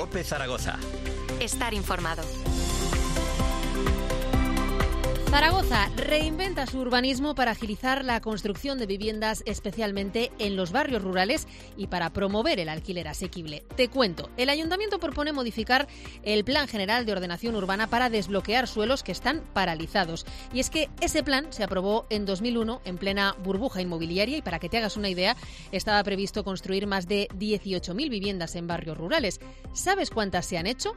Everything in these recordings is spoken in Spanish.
COPE Zaragoza. Estar informado. Zaragoza reinventa su urbanismo para agilizar la construcción de viviendas, especialmente en los barrios rurales, y para promover el alquiler asequible. Te cuento, el Ayuntamiento propone modificar el Plan General de Ordenación Urbana para desbloquear suelos que están paralizados. Y es que ese plan se aprobó en 2001 en plena burbuja inmobiliaria y, para que te hagas una idea, estaba previsto construir más de 18.000 viviendas en barrios rurales. ¿Sabes cuántas se han hecho?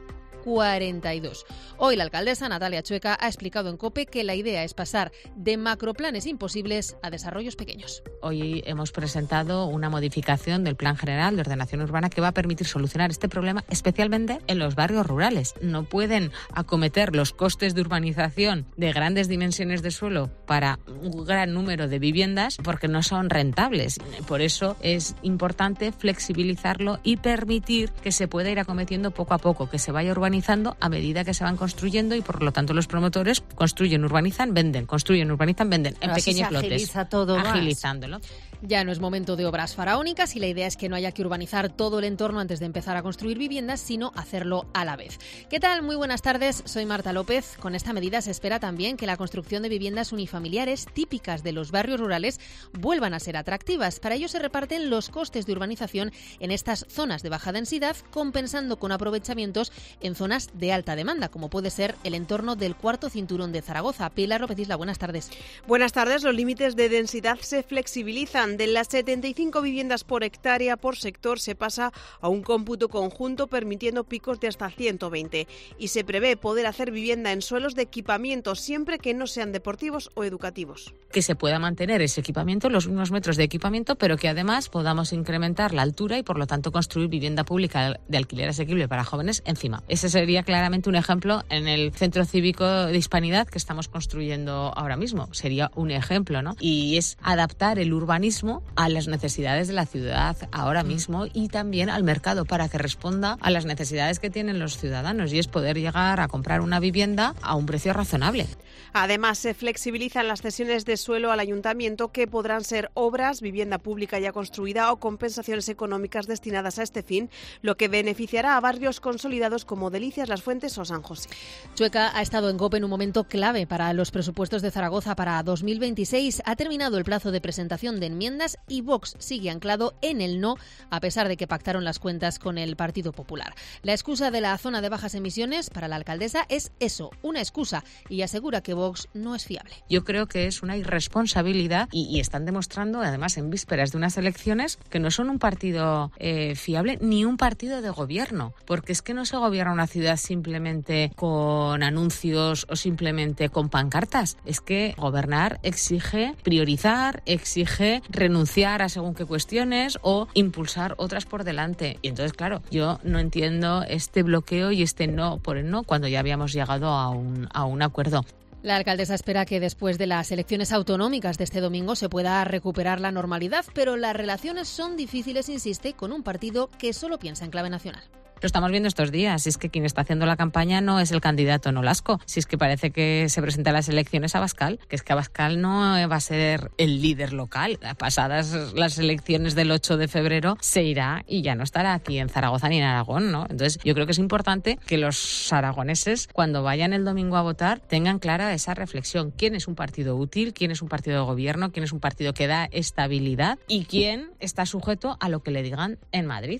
42. Hoy la alcaldesa Natalia Chueca ha explicado en COPE que la idea es pasar de macroplanes imposibles a desarrollos pequeños. Hoy hemos presentado una modificación del Plan General de Ordenación Urbana que va a permitir solucionar este problema, especialmente en los barrios rurales. No pueden acometer los costes de urbanización de grandes dimensiones de suelo para un gran número de viviendas porque no son rentables. Por eso es importante flexibilizarlo y permitir que se pueda ir acometiendo poco a poco, que se vaya urbanizando a medida que se van construyendo, y por lo tanto los promotores construyen, urbanizan, venden, construyen, urbanizan, venden en pequeños lotes. Agiliza todo agilizándolo. Ya no es momento de obras faraónicas y la idea es que no haya que urbanizar todo el entorno antes de empezar a construir viviendas, sino hacerlo a la vez. ¿Qué tal? Muy buenas tardes, soy Marta López. Con esta medida se espera también que la construcción de viviendas unifamiliares típicas de los barrios rurales vuelvan a ser atractivas. Para ello se reparten los costes de urbanización en estas zonas de baja densidad, compensando con aprovechamientos en zonas de alta demanda, como puede ser el entorno del cuarto cinturón de Zaragoza. Pilar López Isla, buenas tardes. Buenas tardes. Los límites de densidad se flexibilizan. De las 75 viviendas por hectárea por sector se pasa a un cómputo conjunto, permitiendo picos de hasta 120. Y se prevé poder hacer vivienda en suelos de equipamiento, siempre que no sean deportivos o educativos. Que se pueda mantener ese equipamiento, los unos metros de equipamiento, pero que además podamos incrementar la altura y por lo tanto construir vivienda pública de alquiler asequible para jóvenes encima. Ese sería claramente un ejemplo en el Centro Cívico de Hispanidad que estamos construyendo ahora mismo. Sería un ejemplo, ¿no? Y es adaptar el urbanismo a las necesidades de la ciudad ahora mismo y también al mercado para que responda a las necesidades que tienen los ciudadanos, y es poder llegar a comprar una vivienda a un precio razonable. Además, se flexibilizan las cesiones de suelo al ayuntamiento, que podrán ser obras, vivienda pública ya construida o compensaciones económicas destinadas a este fin, lo que beneficiará a barrios consolidados como Delicias, Las Fuentes o San José. Chueca ha estado en COPE en un momento clave para los presupuestos de Zaragoza para 2026. Ha terminado el plazo de presentación de enmiendas y Vox sigue anclado en el no, a pesar de que pactaron las cuentas con el Partido Popular. La excusa de la zona de bajas emisiones para la alcaldesa es eso, una excusa, y asegura que Vox no es fiable. Yo creo que es una irresponsabilidad y están demostrando, además en vísperas de unas elecciones, que no son un partido fiable ni un partido de gobierno, porque es que no se gobierna una ciudad simplemente con anuncios o simplemente con pancartas. Es que gobernar exige priorizar, exige renunciar a según qué cuestiones o impulsar otras por delante. Y entonces, claro, yo no entiendo este bloqueo y este no por el no, cuando ya habíamos llegado a un acuerdo. La alcaldesa espera que después de las elecciones autonómicas de este domingo se pueda recuperar la normalidad, pero las relaciones son difíciles, insiste, con un partido que solo piensa en clave nacional. Lo estamos viendo estos días. Es que quien está haciendo la campaña no es el candidato Nolasco. Si es que parece que se presenta a las elecciones Abascal, que es que Abascal no va a ser el líder local. Pasadas las elecciones del 8 de febrero se irá y ya no estará aquí en Zaragoza ni en Aragón, ¿no? Entonces yo creo que es importante que los aragoneses, cuando vayan el domingo a votar, tengan clara esa reflexión. ¿Quién es un partido útil? ¿Quién es un partido de gobierno? ¿Quién es un partido que da estabilidad? ¿Y quién está sujeto a lo que le digan en Madrid?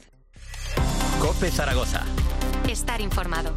COPE Zaragoza. Estar informado.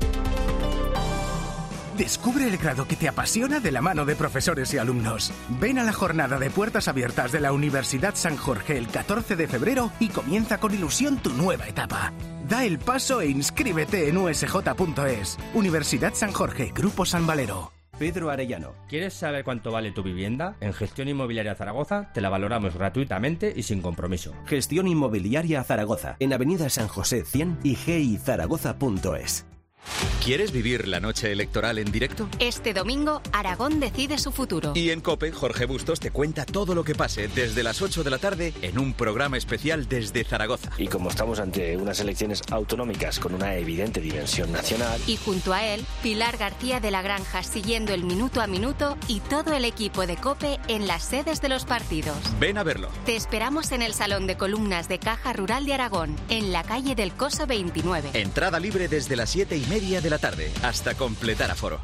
Descubre el grado que te apasiona de la mano de profesores y alumnos. Ven a la jornada de puertas abiertas de la Universidad San Jorge el 14 de febrero y comienza con ilusión tu nueva etapa. Da el paso e inscríbete en usj.es. Universidad San Jorge, Grupo San Valero. Pedro Arellano. ¿Quieres saber cuánto vale tu vivienda? En Gestión Inmobiliaria Zaragoza te la valoramos gratuitamente y sin compromiso. Gestión Inmobiliaria Zaragoza, en Avenida San José 100 y gizaragoza.es. ¿Quieres vivir la noche electoral en directo? Este domingo, Aragón decide su futuro. Y en COPE, Jorge Bustos te cuenta todo lo que pase desde las 8 de la tarde en un programa especial desde Zaragoza. Y como estamos ante unas elecciones autonómicas con una evidente dimensión nacional... Y junto a él, Pilar García de la Granja siguiendo el minuto a minuto y todo el equipo de COPE en las sedes de los partidos. Ven a verlo. Te esperamos en el Salón de Columnas de Caja Rural de Aragón, en la calle del Coso 29. Entrada libre desde las 7:30 de la tarde, hasta completar aforo.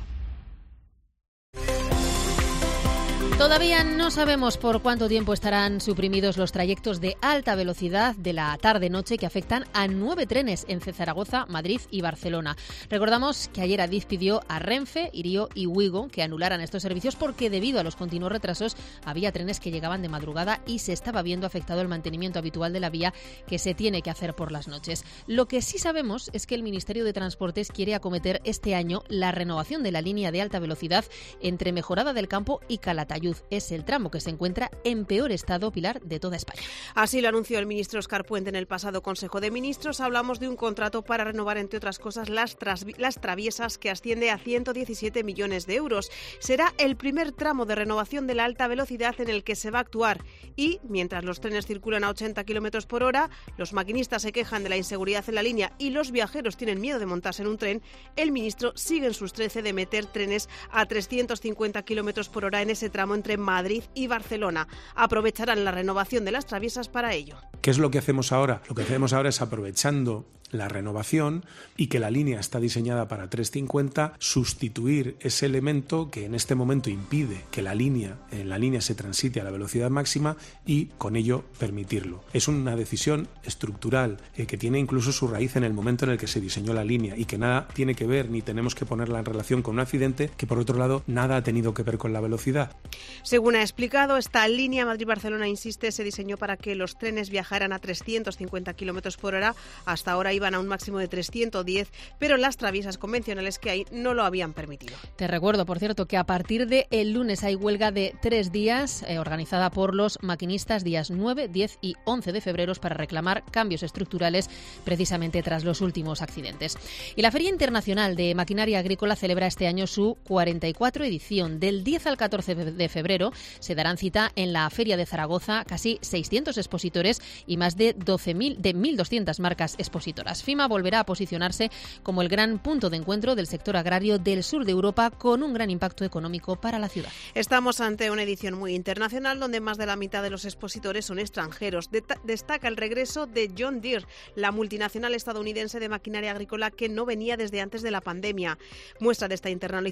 Todavía no sabemos por cuánto tiempo estarán suprimidos los trayectos de alta velocidad de la tarde-noche que afectan a 9 trenes entre Zaragoza, Madrid y Barcelona. Recordamos que ayer Adif pidió a Renfe, Irio y Wigo que anularan estos servicios porque debido a los continuos retrasos había trenes que llegaban de madrugada y se estaba viendo afectado el mantenimiento habitual de la vía que se tiene que hacer por las noches. Lo que sí sabemos es que el Ministerio de Transportes quiere acometer este año la renovación de la línea de alta velocidad entre Mejorada del Campo y Calatayud. Es el tramo que se encuentra en peor estado, Pilar, de toda España. Así lo anunció el ministro Óscar Puente en el pasado Consejo de Ministros. Hablamos de un contrato para renovar, entre otras cosas, las traviesas que asciende a 117 millones de euros. Será el primer tramo de renovación de la alta velocidad en el que se va a actuar. Y, mientras los trenes circulan a 80 km por hora, los maquinistas se quejan de la inseguridad en la línea y los viajeros tienen miedo de montarse en un tren, el ministro sigue en sus 13 de meter trenes a 350 km por hora en ese tramo entre Madrid y Barcelona. Aprovecharán la renovación de las traviesas para ello. ¿Qué es lo que hacemos ahora? Lo que hacemos ahora es, aprovechando la renovación y que la línea está diseñada para 350, sustituir ese elemento que en este momento impide que en la línea se transite a la velocidad máxima y con ello permitirlo. Es una decisión estructural que tiene incluso su raíz en el momento en el que se diseñó la línea y que nada tiene que ver ni tenemos que ponerla en relación con un accidente que, por otro lado, nada ha tenido que ver con la velocidad. Según ha explicado, esta línea Madrid-Barcelona, insiste, se diseñó para que los trenes viajaran a 350 km por hora. Hasta ahora iban a un máximo de 310, pero las traviesas convencionales que hay no lo habían permitido. Te recuerdo, por cierto, que a partir del lunes hay huelga de 3 días organizada por los maquinistas días 9, 10 y 11 de febrero para reclamar cambios estructurales precisamente tras los últimos accidentes. Y la Feria Internacional de Maquinaria Agrícola celebra este año su 44 edición. Del 10 al 14 de febrero se darán cita en la Feria de Zaragoza casi 600 expositores y más de 1.200 marcas expositoras. FIMA volverá a posicionarse como el gran punto de encuentro del sector agrario del sur de Europa, con un gran impacto económico para la ciudad. Estamos ante una edición muy internacional donde más de la mitad de los expositores son extranjeros. Destaca el regreso de John Deere, la multinacional estadounidense de maquinaria agrícola que no venía desde antes de la pandemia. Muestra de esta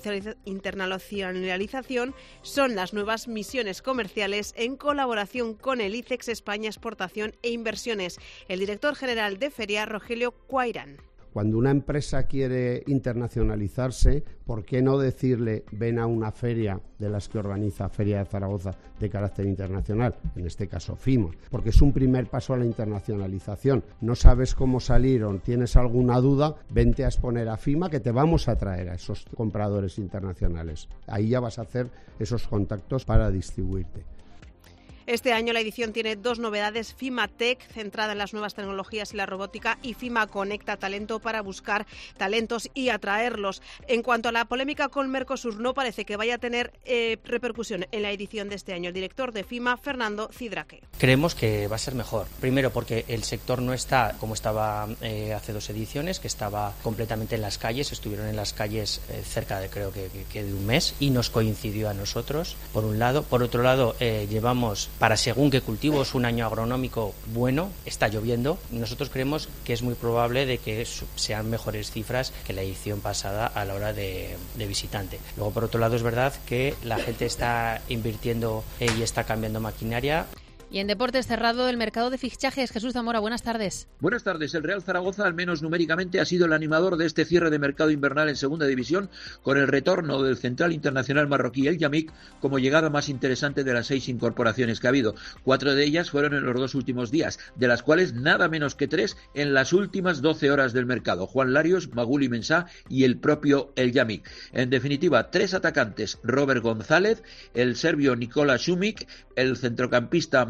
internacionalización son las nuevas misiones comerciales en colaboración con el ICEX España Exportación e Inversiones. El director general de Feria, Rogelio Cuairán. Cuando una empresa quiere internacionalizarse, ¿por qué no decirle ven a una feria de las que organiza Feria de Zaragoza de carácter internacional? En este caso FIMA, porque es un primer paso a la internacionalización. No sabes cómo salir o tienes alguna duda, vente a exponer a FIMA que te vamos a traer a esos compradores internacionales. Ahí ya vas a hacer esos contactos para distribuirte. Este año la edición tiene 2 novedades: FIMA Tech, centrada en las nuevas tecnologías y la robótica, y FIMA Conecta Talento, para buscar talentos y atraerlos. En cuanto a la polémica con Mercosur, no parece que vaya a tener repercusión en la edición de este año. El director de FIMA, Fernando Cidraque. Creemos que va a ser mejor. Primero porque el sector no está como estaba hace 2 ediciones, que estaba completamente en las calles. Estuvieron en las calles cerca de, creo que de un mes, y nos coincidió a nosotros, por un lado. Por otro lado, llevamos para según qué cultivos un año agronómico bueno, está lloviendo. Nosotros creemos que es muy probable de que sean mejores cifras que la edición pasada a la hora de visitante. Luego, por otro lado, es verdad que la gente está invirtiendo y está cambiando maquinaria. Y en deportes, cerrado el mercado de fichajes. Jesús Zamora, buenas tardes. Buenas tardes. El Real Zaragoza, al menos numéricamente, ha sido el animador de este cierre de mercado invernal en segunda división, con el retorno del central internacional marroquí El Yamik como llegada más interesante de las 6 incorporaciones que ha habido. 4 de ellas fueron en los 2 últimos días, de las cuales nada menos que 3 en las últimas 12 horas del mercado: Juan Larios, Maguli Mensah y el propio El Yamik. En definitiva, 3 atacantes: Robert González, el serbio Nikola Šumić, el centrocampista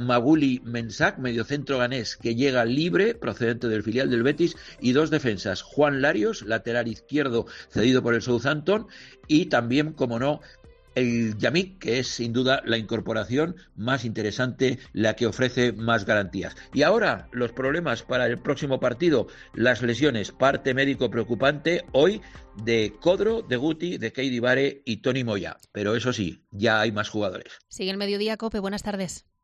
Maguli Mensah, mediocentro ganés, que llega libre, procedente del filial del Betis, y 2 defensas, Juan Larios, lateral izquierdo cedido por el Southampton, y también, como no, el Yamik, que es sin duda la incorporación más interesante, la que ofrece más garantías. Y ahora los problemas para el próximo partido, las lesiones, parte médico preocupante hoy de Codro, de Guti, de Keidi Bare y Tony Moya. Pero eso sí, ya hay más jugadores. Sigue el Mediodía, COPE. Buenas tardes.